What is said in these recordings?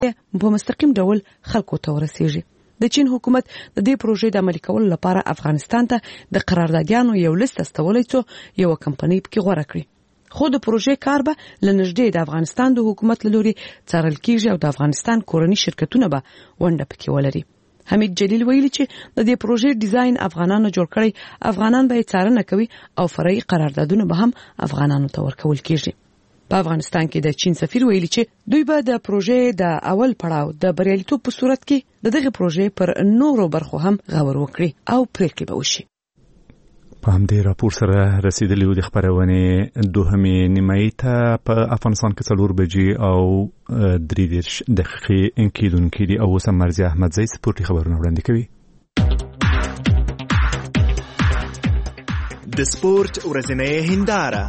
په مستقیم ډول خلکو ته ورسیږي. د چین حکومت د دې پروژې د عملي کولو لپاره افغانستان ته د قراردادیانو یو لیست استولای څو یو کمپنۍ پکې غوړه کړی. خو د پروژې کار به لنږدې د افغانستان د حکومت لوري څارل کیږي او د افغانستان کورني شرکتونه به ونډه پکې ولري. حمید جلیل ویلي چې د دې پروژې ډیزاین افغانانو جوړ کړی، افغانان به یې څارنه کوي او فرعي قراردادونه به هم افغانانو ته ورکول کیږي. په افغانستان کې د چین سفیر ویلي چې دوی به د پروژې د اول پړاو د بریالیتوب په صورت کې دغه پروژې پر نورو برخو هم غور وکړي او پریکړې به وشي. په همدې راپور سره رسیدلی و د خبرونې دوهمې نیمایي ته په افغانستان کې 4 بجې او 3 دقیقې کېدونکې دي او اوس هم مرزي احمدزی سپورتي خبرونه وړاندې کوي. د سپورت ورځنۍ هنداره.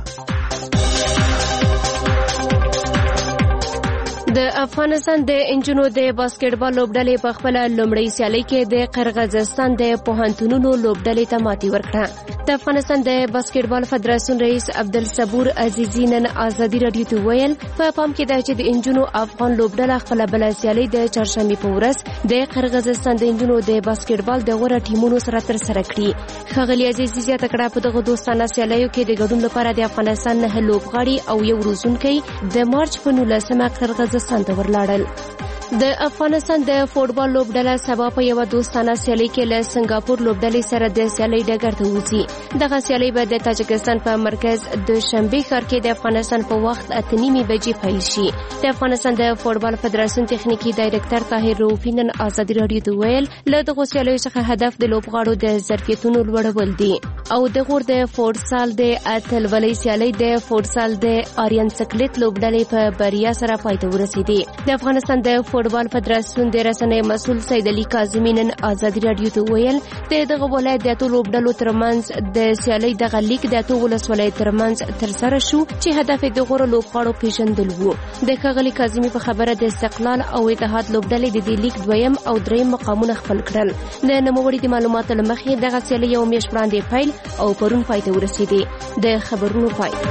د افغانستان د انجونو د باسکټبال لوبډلې په خپل لومړی سیالي کې د قرغیزستان د پوهنتونونو لوبډلې ته ماتې ورکړه. د افغانستان د باسکټبال فدراسیون رئیس عبدالصبور عزیزی نن ازادي رادیو ته ویل په پام کې ده چې د انجونو افغان لوبډله خپل بل سیالي د چهارشنبه په ورځ د قرغیزستان د انجونو د باسکټبال د غوړه ټیمونو سره تر سره کړي. ښاغلي عزیزی زیاته کړه په دغه دوستانه سیالیو کې د ګډون لپاره د افغانستان 9 لوبغاړي او یو روزونکی د مارچ په 19 قرغیزستان ته ورلاړل. د افغانستان د فوټبال لوبډله سبا په یو دوستانه سیالي کې له سنگاپور لوبډلې سره د سیالي ډګر ته وځي. دغه سیالي به د تاجکستان په مرکز د شنبه ښار کې د افغانستان په وخت 8:30 بجې پیل شي. د افغانستان د فوټبال فدراسیون تخنیکی ډایریکټر طاهر روفي نن ازادي رادیو ته ویل له دغه سیالیو څخه هدف د لوبغاړو د ظرفیتونو لوړول دي او د غور د فوټسال د اتلولۍ سیالي د فوټسال د آریان سکلیټ لوبډلې په بریا سره پای ته ورسېدي. د افغانستان د فوټبال فدراسیون د رسنۍ مسؤل سید علي کاظمي نن ازادي رادیو ته ویل دغه ولایت د اتو لوبډلو ترمنځ د سیالي دغه لیک د اتو ولسوالۍ ترمنځ ترسره شو چې هدف د غوړو لوبغاړو پیژندل وو. د ښاغلي کاظمي په خبره د استقلال او اتحاد لوبډلې د دې لیک 2 او 3 مقامونه خپل کړل. د نوموړي د معلوماتو لمخې دغه سیالي یو میاشت وړاندې پیل او پرون پای ته ورسېدي. د خبرونو پای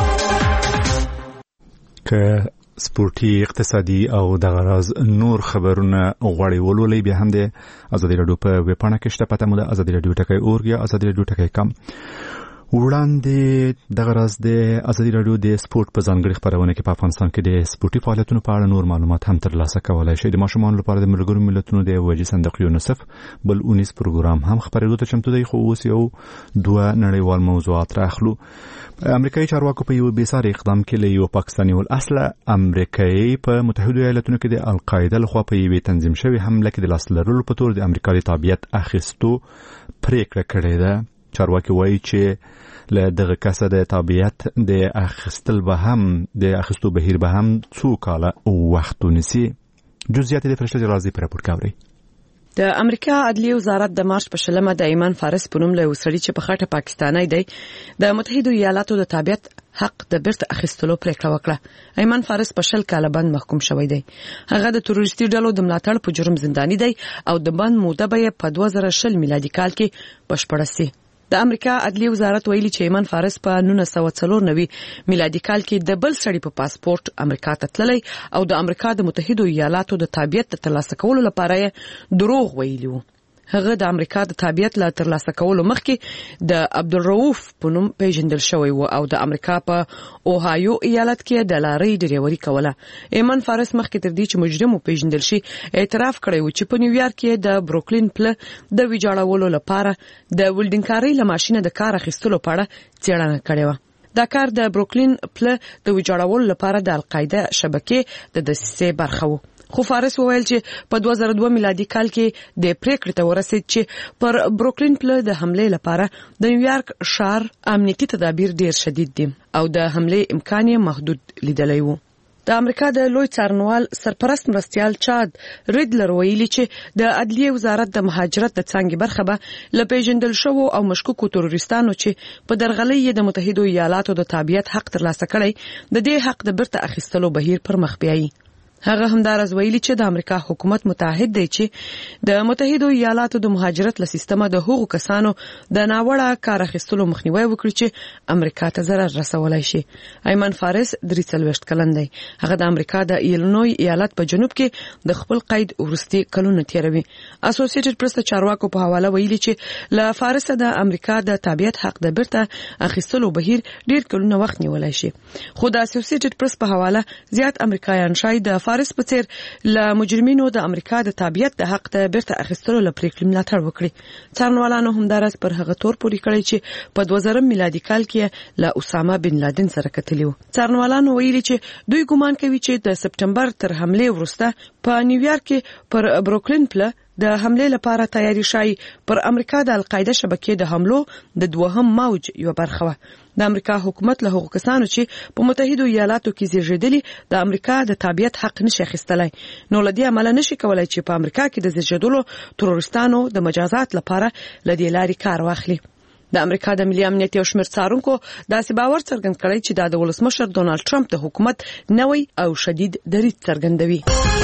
که سپورتي اقتصادي او د غراز نور خبرونه غوړي ولولې به هم د ازادي رادیو په ویب پاڼه کې شته. پته مو د ازادي رادیو ټکی اورګ یا ازادي رادیو ټکی کم وړاندې د غراز د ازادي رادیو د سپورت په ځانګړي خبرونه کې په افغانستان کې د سپورتي فعالیتونو په اړه نور معلومات هم ترلاسه کولای شئ. د ماشومان لپاره د ملګرو ملتونو د وجې صندوق یونیسف بل 19 پروګرام هم خبرېدو ته چمتو دی، خو اوس یو 2 نړیوال موضوعات راخلو. امریکایي چارواکو په یو بیساري اقدام کې له یو پاکستاني ول اصله امریکایي په متحده ایالاتونو کې د القاعده لخوا په یوې تنظیم شوی حمله کې د لاس لرلو په تور د امریکا د تابعیت اخیستو پریکړه کړې ده. چارواکي وایي چې له دغه کسه د تابعیت د اخیستل به هم د اخیستو بهیر به هم 2 کاله وخت ونیسي. جزئیات د فرشته رازي پر راپور کوي. د امریکا عدلیه وزارت د مارچ په 20 د ایمان فارس په نوم له وسړي چې په خاطر پاکستاني دی د متحده ایالاتو د تابعیت حق د بیرته اخیستلو پریکړه وکړه. ایمان فارس په 10 کاله باندې محکوم شوی دی. هغه د تروریستي ډلو د ملاتړ په جرم زنداني دی او د باندې موده به په 2020 میلادي کال کې بشپړه شي. د امریکا عدلیه وزارت ویلي چې ایمان فارس په 1994 میلادي کال کې د بل سړي په پاسپورت امریکا ته تللی او د امریکا د متحده ایالاتو د تابعیت ترلاسه کولو لپاره دروغ ویلي وو. هغه د امریکا د تابعیت لا ترلاسه کولو مخکې د عبدالرؤوف په نوم پیژندل شوی و او د امریکا په اوهایو ایالت کې د لارۍ ډریوري کوله. ایمان فارس مخکې تر دې چې مجرم پیژندل شي اعتراف کړی و چې په نیویارک کې د بروکلین پله د ویجاړولو لپاره د ولډینګکارۍ له ماشینه د کار اخیستلو په اړه څېړنه کړې و. دا کار د بروکلین پله د ویجاړولو لپاره د القاعده شبکې د دسیسې برخه و. خو فارس وویل چې په 2002 میلادي کال کې د پریکړې ته ورسېد چې پر بروکلین پله د حملې لپاره د نیویارک ښار امنیتي تدابیر ډیر شدید دي او د حملې امکان یې محدود لیدلی وو. د امریکا د لوی څارنوال سرپرست مرستيال چاد ریډلر ویلي چې د عدلیه وزارت د مهاجرت د څنګه برخه به لپیژندل شو او مشکوکو تروریستانو چې په درغلۍ د متحده ایالاتو د تابعیت حق ترلاسه کړي د دې حق د بیرته اخیستلو بهیر پر مخ بیایي. هغه همدارز ویلي چې د امریکا حکومت متعهد دی چې د متحده ایالاتو د مهاجرت له سیستمه د هغو کسانو د ناوړه کار اخیستلو مخنیوي وکړي چې امریکا ته ضرر رسولای شي. ایمن فارس 43 کلن دی. هغه د امریکا د ایلینوی ایالت په جنوب کې د خپل قید ورستي کلونه تیروي. اسوسییټډ پریس چارواکو په حواله ویلي چې له فارس د امریکا د تابعیت حق د بیرته اخیستلو بهیر ډیر کلونه وخت نیولای شي. خو د اسوسییټډ پریس په حواله زیات امریکایان شاید د فارس په څیر له مجرمینو د امریکا د تابعیت د حق د بیرته اخیستلو لپاره ملاتړ وکړي. څارنوالانو همدارس پر هغه تور پوري کړی چې په 2000 میلادي کال کې له اسامه بن لادن سره کتلی و. څارنوالانو ویلي چې دوی ګومان کوي چې د سپټمبر تر حمله وروسته په نیویارک کې پر بروکلین پله د حمله لپاره تیاری شای پر امریکا د القاعده شبکې د حملو د دوهم موج یو برخه و. د امریکا حکومت له هغو کسانو چې په متحده ایالاتو کې زیږیدلي د امریکا د تابعیت حق نشي اخیستلای، نو لدی عمل نشي کولای چې په امریکا کې د زیږیدلو تروریستانو د مجازات لپاره لدی لاري کار واخلي. د امریکا د ملي امنیت یو شمېر څارونکو داسې باور څرګند کړی چې د ولسمشر ډونالد ټرمپ د حکومت نوی او شدید دریځ څرګندوي.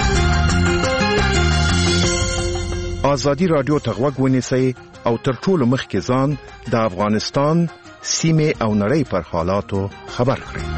آزادی رادیو ته غوږ ونیسئ او تر ټولو مخکې ځان د افغانستان سیمې او نړۍ پر حالاتو خبر کړئ.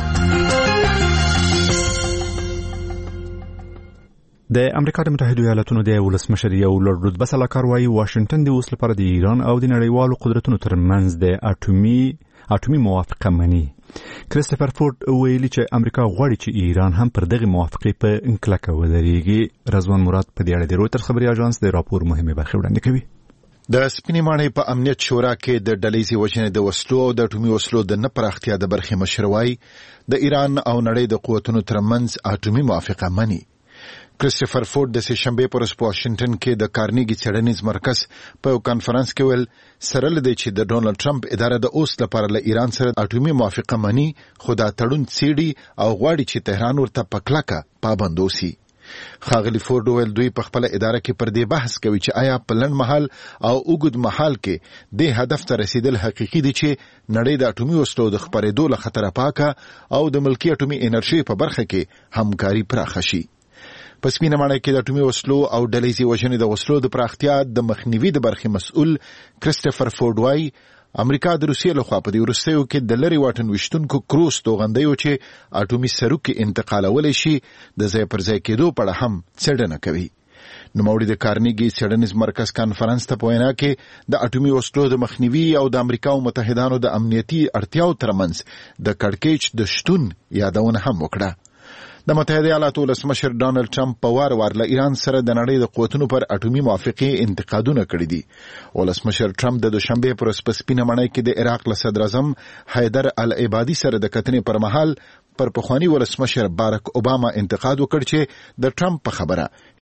د امریکا د متحده ایالاتونو د ولسمشر یو لوړ رتبه سلاکار وايي واشنگټن د اوس لپاره د ایران او د نړیوالو قدرتونو ترمنځ د اټومي موافقه مني. کریستوفر فورد ویلي چې امریکا غواړي چې ایران هم پر دغه موافقه په انکلکه ودرېږي. رضوان مراد په دې اړه د رویټرز خبري اژانس د راپور مهمه برخه وړاندې کوي. د سپینې ماڼۍ په امنیت شورا کې د ډلېزي وژنې د وسلو او د اټومي وسلو د نه پراختیا د برخې مشروعي د ایران او نړۍ د قوتونو ترمنځ اټومي موافقه مني. کریستوفر فورد د سهشنبه پر ورځ په واشنگټن کې د کارنیګي څېړنیز مرکز په یو کانفرنس کې ویل سره لدی چې د ډونالد ټرمپ اداره د اوس لپاره له ایران سره اټومي موافقه مني، خو دا تړون څېړي او غواړي چې تهران ورته په کلکه پابند اوسي. خاغلی فورد ویل دوی په خپل اداره کې پر دې بحث کوي چې آیا په لنډ مهال او اوږد مهال کې د هدف ته رسیدل حقیقي دي چې نړۍ د اټومي وسلو د خپرېدو له خطره پاکه او د ملکی اټومي انرژي په برخه کې همکاري پراخه شي. په سپینه ماڼۍ کې د اټومي وسلو او ډلېزي وژنې د وسلو د پراختیا د مخنیوي د برخې مسؤل کریستوفر فورد وايي امریکا د روسیې لخوا په دې وروستیو کې د لري واټن ویشتونکو کروز توغندیو چې اټومي سروکي انتقالولی شي د ځای پر ځای کېدو په اړه هم څېړنه کوي. نوموړي د کارنیګي څېړنیز مرکز کانفرنس ته په وینا کې د اټومي وسلو د مخنیوي او د امریکا او متحدانو د امنیتي اړتیاو ترمنځ د کړکېچ د شتون یادونه هم وکړه. د متحده ایالاتو ولسمشر ډونالد ټرمپ په وار له ایران سره د نړۍ د قوتونو پر اټومي موافقې انتقادونه کړي دي. ولسمشر ټرمپ د دوشنبه پر ورځ په سپینه ماڼۍ کې د عراق له صدر اعظم حیدر العبادي سره د کتنې پر مهال پر پخوانی ولسمشر باراک اوباما انتقاد وکړ چې د ټرمپ په خبره